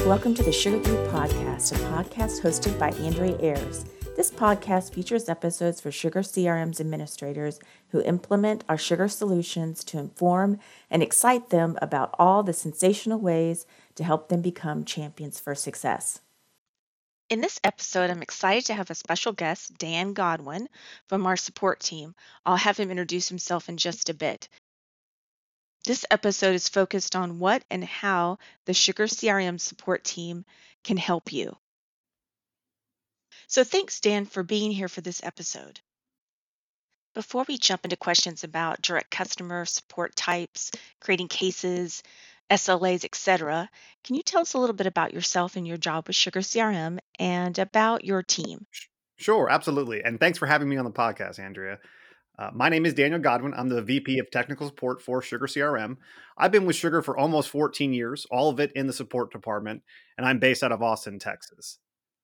Welcome to the Sugar Geek Podcast, a podcast hosted by Andrea Ayers. This podcast features episodes for Sugar CRM's administrators who implement our sugar solutions to inform and excite them about all the sensational ways to help them become champions for success. In this episode, I'm excited to have a special guest, Dan Godwin, from our support team. I'll have him introduce himself in just a bit. This episode is focused on what and how the Sugar CRM support team can help you. So thanks, Dan, for being here for this episode. Before we jump into questions about direct customer support types, creating cases, SLAs, etc., can you tell us a little bit about yourself and your job with Sugar CRM and about your team? Sure, absolutely. And thanks for having me on the podcast, Andrea. My name is Daniel Godwin. I'm the VP of Technical Support for Sugar CRM. I've been with Sugar for almost 14 years, all of it in the support department, and I'm based out of Austin, Texas.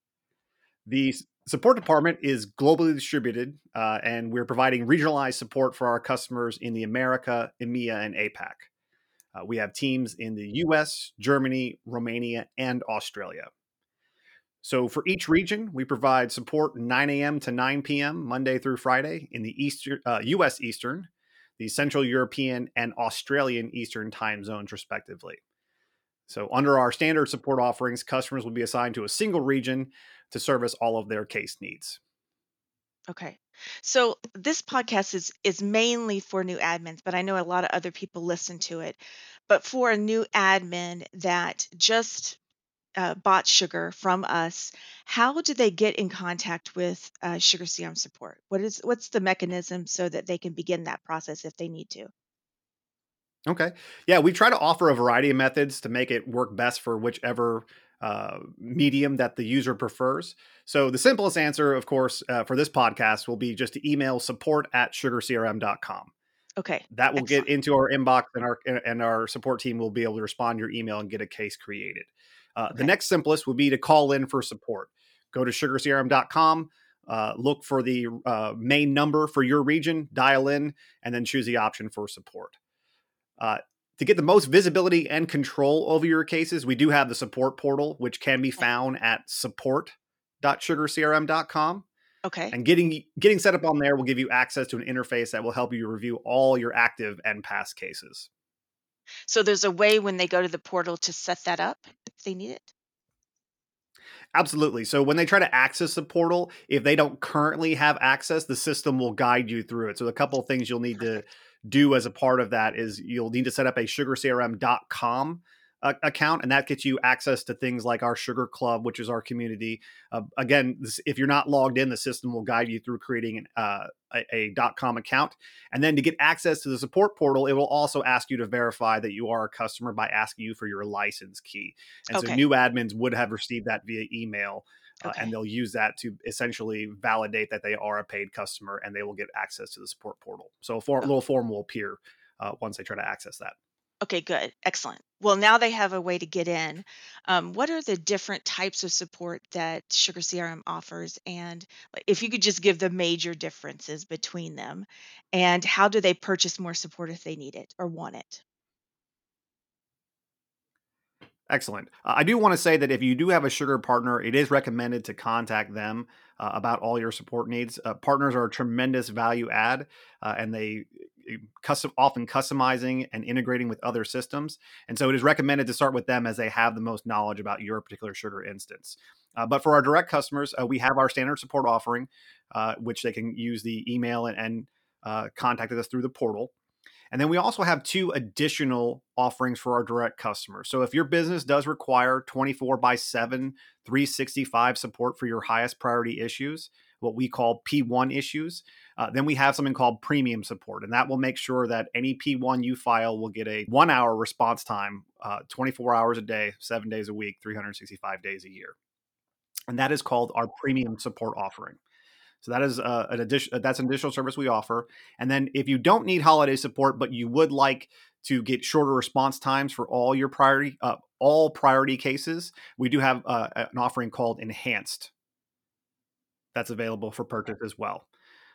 The support department is globally distributed, and we're providing regionalized support for our customers in the America, EMEA, and APAC. We have teams in the US, Germany, Romania, and Australia. So for each region, we provide support 9 a.m. to 9 p.m. Monday through Friday in the U.S. Eastern, the Central European, and Australian Eastern time zones, respectively. So under our standard support offerings, customers will be assigned to a single region to service all of their case needs. Okay. So this podcast is mainly for new admins, but I know a lot of other people listen to it. But for a new admin that just bought sugar from us, how do they get in contact with Sugar CRM support? What's the mechanism so that they can begin that process if they need to? Okay. Yeah, we try to offer a variety of methods to make it work best for whichever medium that the user prefers. So the simplest answer, of course, for this podcast will be just to email support@sugarcrm.com. Okay. That will Excellent. get into our inbox, and our support team will be able to respond to your email and get a case created. The Okay. next simplest would be to call in for support. Go to sugarcrm.com, look for the main number for your region, dial in, and then choose the option for support. To get the most visibility and control over your cases, we do have the support portal, which can be found at support.sugarcrm.com. Okay. And getting set up on there will give you access to an interface that will help you review all your active and past cases. So there's a way when they go to the portal to set that up if they need it? Absolutely. So when they try to access the portal, if they don't currently have access, the system will guide you through it. So a couple of things you'll need to do as a part of that is you'll need to set up a sugarcrm.com account, and that gets you access to things like our Sugar Club, which is our community. Again, if you're not logged in, the system will guide you through creating a .com account. And then to get access to the support portal, it will also ask you to verify that you are a customer by asking you for your license key. And so Okay. new admins would have received that via email. Okay. And they'll use that to essentially validate that they are a paid customer, and they will get access to the support portal. So a little form will appear once they try to access that. Okay, good. Excellent. Well, now they have a way to get in. What are the different types of support that Sugar CRM offers? And if you could just give the major differences between them, and how do they purchase more support if they need it or want it? Excellent. I do want to say that if you do have a sugar partner, it is recommended to contact them about all your support needs. Partners are a tremendous value add, and they often customizing and integrating with other systems. And so it is recommended to start with them as they have the most knowledge about your particular sugar instance. But for our direct customers, we have our standard support offering, which they can use the email and contact us through the portal. And then we also have two additional offerings for our direct customers. So if your business does require 24/7, 365 support for your highest priority issues, what we call P1 issues, then we have something called premium support. And that will make sure that any P1 you file will get a 1 hour response time, 24 hours a day, 7 days a week, 365 days a year. And that is called our premium support offering. So that is that's an additional service we offer. And then if you don't need holiday support, but you would like to get shorter response times for all your priority cases, we do have an offering called Enhanced that's available for purchase as well.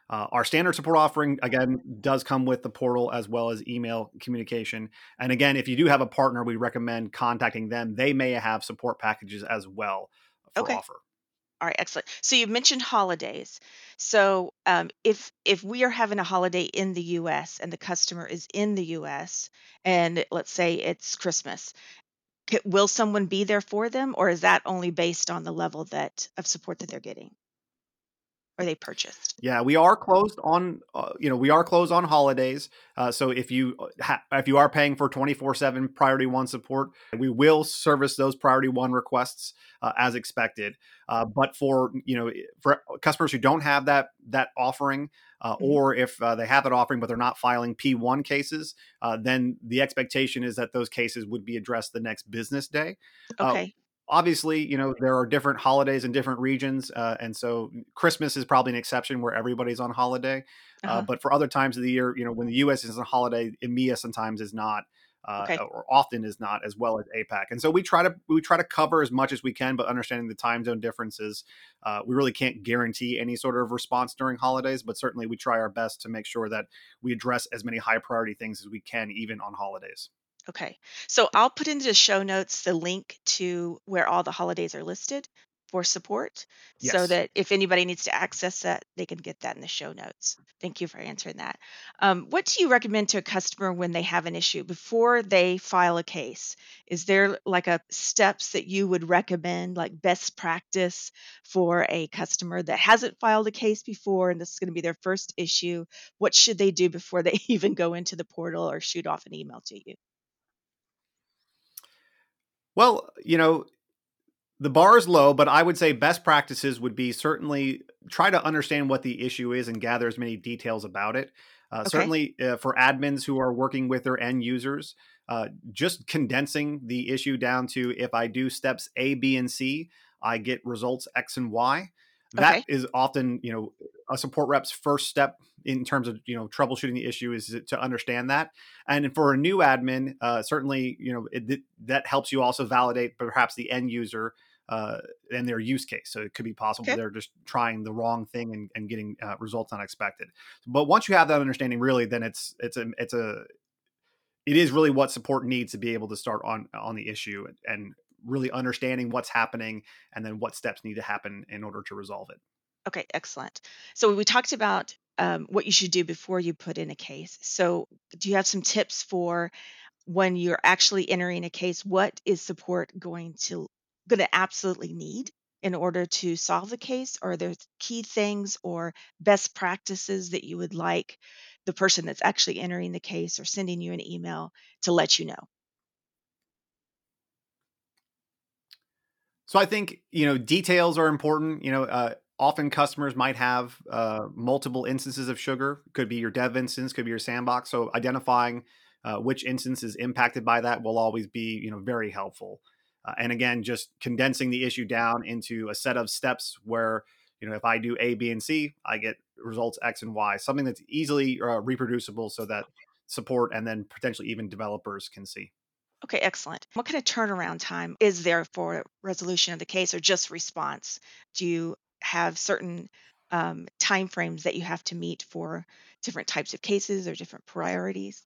Our standard support offering, again, does come with the portal as well as email communication. And again, if you do have a partner, we recommend contacting them. They may have support packages as well for Okay. offer. All right, excellent. So you mentioned holidays. So if we are having a holiday in the U.S. and the customer is in the U.S. and let's say it's Christmas, will someone be there for them, or is that only based on the level that of support that they're getting or they purchased? Yeah, we are closed on we are closed on holidays. So if you are paying for 24/7 priority one support, we will service those priority one requests as expected. But for customers who don't have that offering, Mhm. or if they have that offering but they're not filing P1 cases, then the expectation is that those cases would be addressed the next business day. Uh, Okay. Obviously, there are different holidays in different regions, and so Christmas is probably an exception where everybody's on holiday. Uh-huh. But for other times of the year, when the U.S. is on holiday, EMEA sometimes is not, Okay. or often is not, as well as APAC. And so we try to cover as much as we can, but understanding the time zone differences, we really can't guarantee any sort of response during holidays. But certainly, we try our best to make sure that we address as many high priority things as we can, even on holidays. Okay. So I'll put into the show notes the link to where all the holidays are listed for support so Yes. that if anybody needs to access that, they can get that in the show notes. Thank you for answering that. What do you recommend to a customer when they have an issue before they file a case? Is there like a steps that you would recommend, like best practice for a customer that hasn't filed a case before and this is going to be their first issue? What should they do before they even go into the portal or shoot off an email to you? Well, the bar is low, but I would say best practices would be certainly try to understand what the issue is and gather as many details about it. Okay. Certainly, for admins who are working with their end users, just condensing the issue down to if I do steps A, B, and C, I get results X and Y. That Okay. is often, a support rep's first step in terms of troubleshooting the issue is to understand that. And for a new admin, certainly, that helps you also validate perhaps the end user and their use case. So it could be possible Okay. they're just trying the wrong thing and getting results unexpected. But once you have that understanding, really, then it is really what support needs to be able to start on the issue and really understanding what's happening and then what steps need to happen in order to resolve it. Okay. Excellent. So we talked about what you should do before you put in a case. So do you have some tips for when you're actually entering a case? What is support going to absolutely need in order to solve the case? Are there key things or best practices that you would like the person that's actually entering the case or sending you an email to let you know? So I think details are important. Often customers might have multiple instances of sugar. Could be your dev instance, could be your sandbox. So identifying which instance is impacted by that will always be very helpful. And again, just condensing the issue down into a set of steps where if I do A, B, and C, I get results X and Y. Something that's easily reproducible so that support and then potentially even developers can see. Okay, excellent. What kind of turnaround time is there for resolution of the case or just response? Do you have certain time frames that you have to meet for different types of cases or different priorities?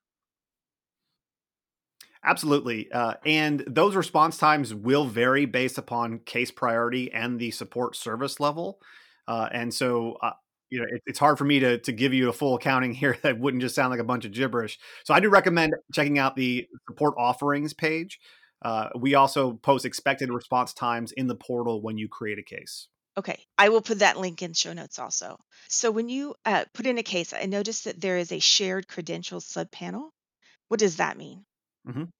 Absolutely. And those response times will vary based upon case priority and the support service level. And so, it's hard for me to give you a full accounting here that wouldn't just sound like a bunch of gibberish. So I do recommend checking out the support offerings page. We also post expected response times in the portal when you create a case. Okay, I will put that link in show notes also. So when you put in a case, I noticed that there is a shared credentials subpanel. What does that mean? Mhm.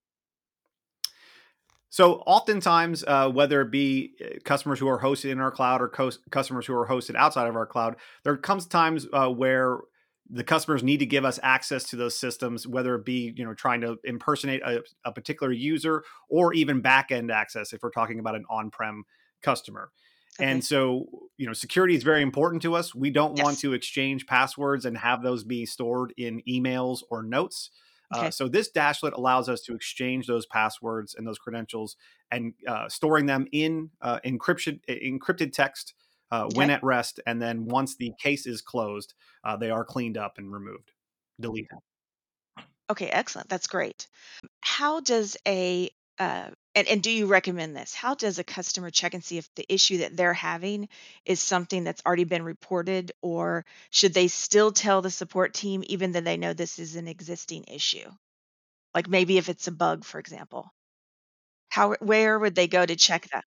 So oftentimes, whether it be customers who are hosted in our cloud or customers who are hosted outside of our cloud, there comes times where the customers need to give us access to those systems, whether it be trying to impersonate a particular user or even back end access if we're talking about an on-prem customer. And Okay. so, security is very important to us. We don't want Yes. to exchange passwords and have those be stored in emails or notes. Okay. So this dashlet allows us to exchange those passwords and those credentials and storing them in encrypted text when Okay. at rest, and then once the case is closed, they are cleaned up and removed, deleted. Okay, excellent. That's great. How does and do you recommend this? How does a customer check and see if the issue that they're having is something that's already been reported, or should they still tell the support team even though they know this is an existing issue? Like maybe if it's a bug, for example. Where would they go to check that?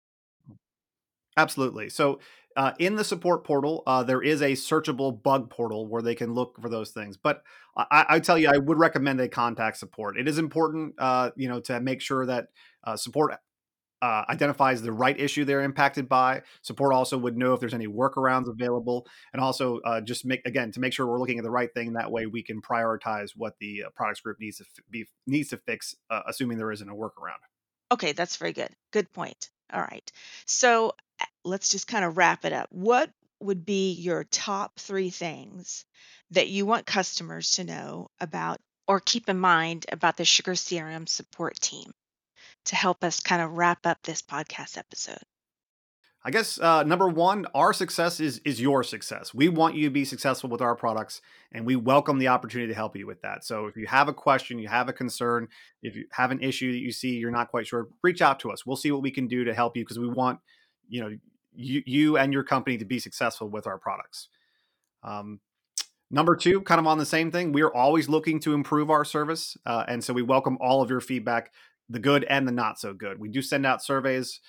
Absolutely. So, in the support portal, there is a searchable bug portal where they can look for those things. But I tell you, I would recommend they contact support. It is important, to make sure that support identifies the right issue they're impacted by. Support also would know if there's any workarounds available, and also just to make sure we're looking at the right thing. That way, we can prioritize what the products group needs to fix, assuming there isn't a workaround. Okay, that's very good. Good point. All right. So let's just kind of wrap it up. What would be your top three things that you want customers to know about or keep in mind about the Sugar CRM support team to help us kind of wrap up this podcast episode? I guess number one, our success is your success. We want you to be successful with our products, and we welcome the opportunity to help you with that. So if you have a question, you have a concern, if you have an issue that you see you're not quite sure, reach out to us. We'll see what we can do to help you, because we want you and your company to be successful with our products. Um, Number two, kind of on the same thing, we are always looking to improve our service, and so we welcome all of your feedback, the good and the not so good. We do send out surveys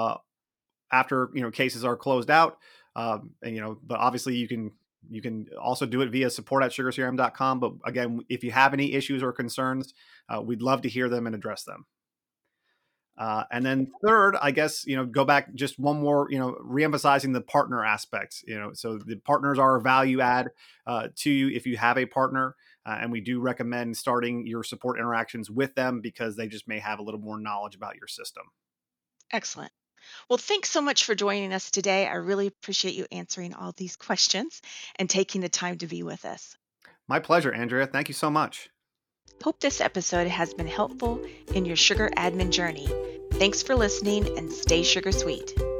after cases are closed out, but obviously you can also do it via support@sugarcrm.com. But again, if you have any issues or concerns, we'd love to hear them and address them. And then third, I guess, go back just one more, reemphasizing the partner aspects, so the partners are a value add to you if you have a partner. And we do recommend starting your support interactions with them, because they just may have a little more knowledge about your system. Excellent. Well, thanks so much for joining us today. I really appreciate you answering all these questions and taking the time to be with us. My pleasure, Andrea. Thank you so much. Hope this episode has been helpful in your sugar admin journey. Thanks for listening, and stay sugar sweet.